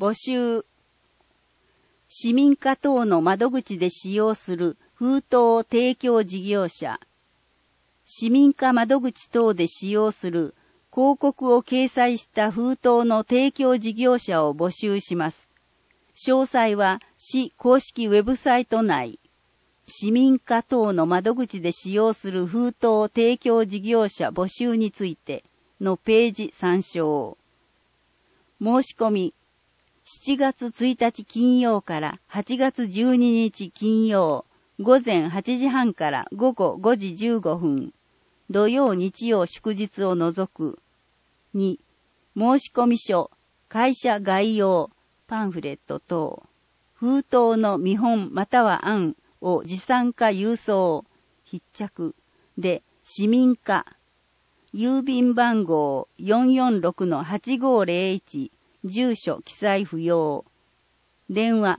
募集。市民課等の窓口で使用する封筒提供事業者。市民課窓口等で使用する広告を掲載した封筒の提供事業者を募集します。詳細は市公式ウェブサイト内、市民課等の窓口で使用する封筒提供事業者募集についてのページ参照。申し込み、7月1日金曜から8月12日金曜、午前8時半から午後5時15分、土曜日曜祝日を除く。2、申込書、会社概要、パンフレット等、封筒の見本または案を持参か郵送、必着で市民課、郵便番号 446-8501、住所記載不要。電話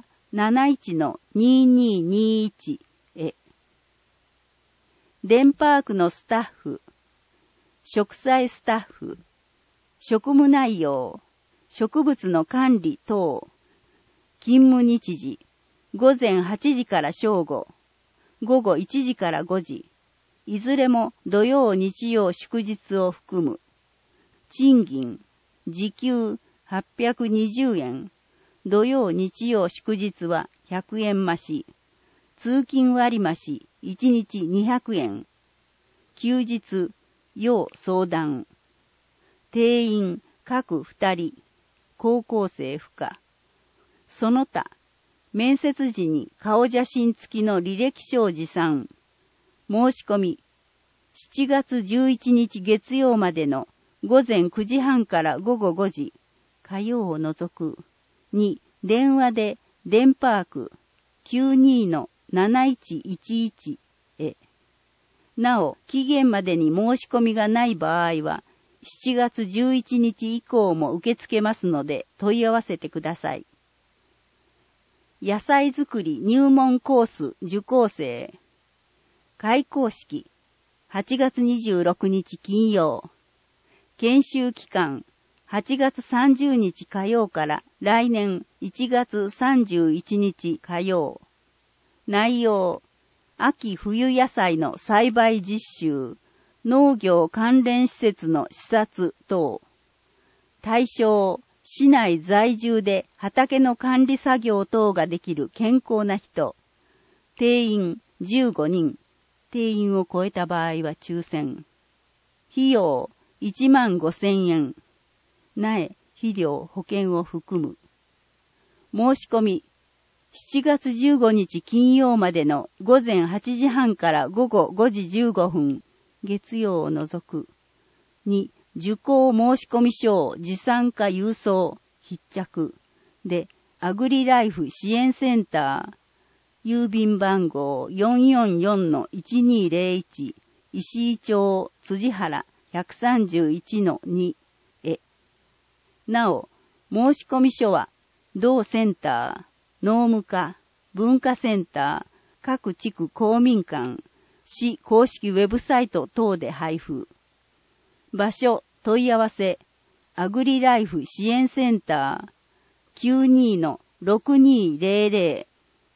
71-2221 へ。デンパークのスタッフ、植栽スタッフ、職務内容、植物の管理等、勤務日時、午前8時から正午、午後1時から5時、いずれも土曜日曜祝日を含む。賃金、時給820円、土曜日曜祝日は100円増し、通勤割増1日200円、休日、要相談、定員各2人、高校生不可。その他、面接時に顔写真付きの履歴書を持参。申し込み、7月11日月曜までの午前9時半から午後5時、火曜を除く。2、電話でデンパーク 92-7111 へ。なお、期限までに申し込みがない場合は、7月11日以降も受け付けますので問い合わせてください。野菜作り入門コース受講生。開講式、8月26日金曜。研修期間、8月30日火曜から来年1月31日火曜。内容、秋冬野菜の栽培実習、農業関連施設の視察等。対象、市内在住で畑の管理作業等ができる健康な人。定員15人。定員を超えた場合は抽選。費用15,000円。苗、肥料、保険を含む。申し込み、7月15日金曜までの午前8時半から午後5時15分、月曜を除く。2、受講申込書を持参か郵送、必着。で、アグリライフ支援センター、郵便番号 444-1201、石井町辻原 131-2 へ。なお、申込書は、同センター、農務課、文化センター、各地区公民館、市公式ウェブサイト等で配布。場所、問い合わせ、アグリライフ支援センター、92-6200。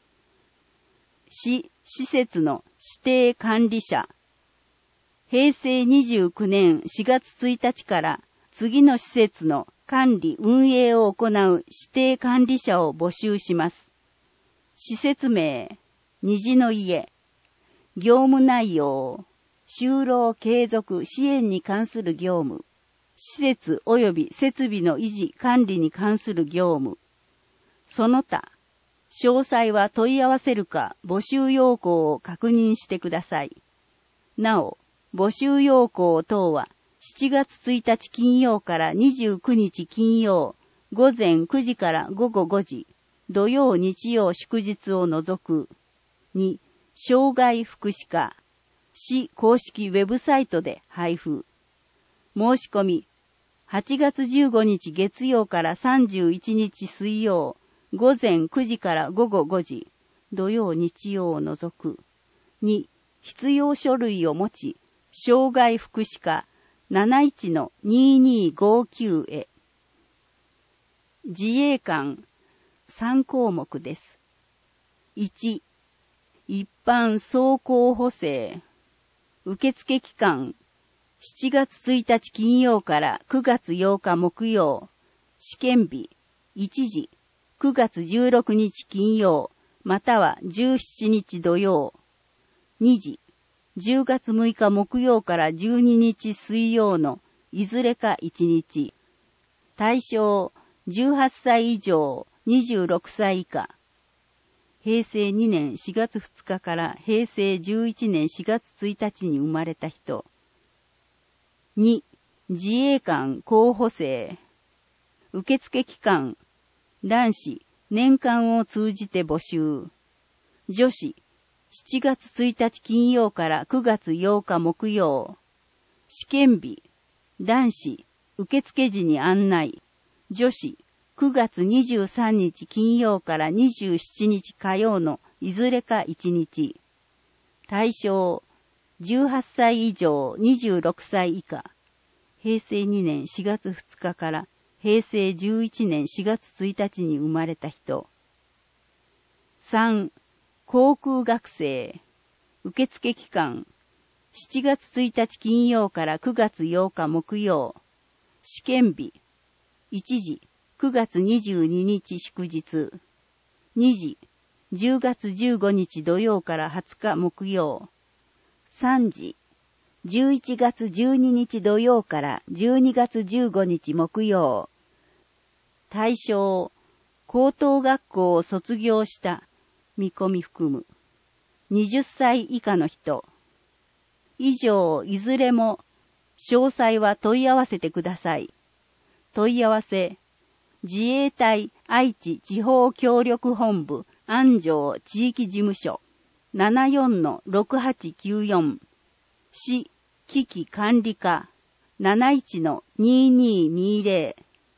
市、施設の指定管理者。平成29年4月1日から次の施設の管理運営を行う指定管理者を募集します。施設名、虹の家。業務内容、就労継続支援に関する業務。施設及び設備の維持管理に関する業務。その他、詳細は問い合わせるか募集要項を確認してください。なお、募集要項等は7月1日金曜から29日金曜、午前9時から午後5時、土曜日曜祝日を除く。2、障害福祉課、市公式ウェブサイトで配布。申し込み、8月15日月曜から31日水曜、午前9時から午後5時、土曜日曜を除く。2、必要書類を持ち、障害福祉課 71-2259 へ。 自衛官3項目です。1、一般走行補正。受付期間、7月1日金曜から9月8日木曜。試験日、1時、9月16日金曜、または17日土曜。2時、10月6日木曜から12日水曜のいずれか1日。対象、18歳以上、26歳以下。平成2年4月2日から平成11年4月1日に生まれた人。2、自衛官候補生。受付期間、男子、年間を通じて募集。女子、7月1日金曜から9月8日木曜。試験日、男子、受付時に案内。女子、9月23日金曜から27日火曜のいずれか1日。対象、18歳以上26歳以下。平成2年4月2日から平成11年4月1日に生まれた人。3、航空学生。受付期間、7月1日金曜から9月8日木曜。試験日、1時、9月22日祝日。2時、10月15日土曜から20日木曜。3時、11月12日土曜から12月15日木曜。対象、高等学校を卒業した見込み含む。20歳以下の人。以上、いずれも、詳細は問い合わせてください。問い合わせ、自衛隊愛知地方協力本部安城地域事務所 74-6894 市危機管理課 71-2220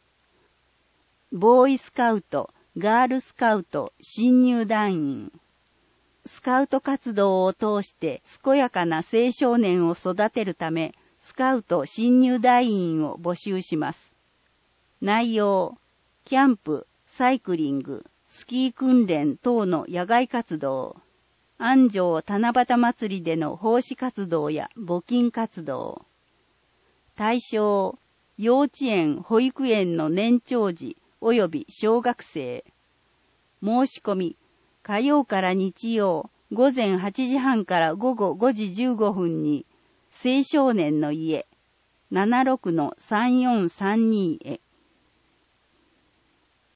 ボーイスカウト、ガールスカウト新入団員。スカウト活動を通して健やかな青少年を育てるため、スカウト新入団員を募集します。内容、キャンプ、サイクリング、スキー訓練等の野外活動、安城七夕祭りでの奉仕活動や募金活動。対象、幼稚園・保育園の年長児及び小学生。申し込み、火曜から日曜、午前8時半から午後5時15分に、青少年の家、76-3432へ。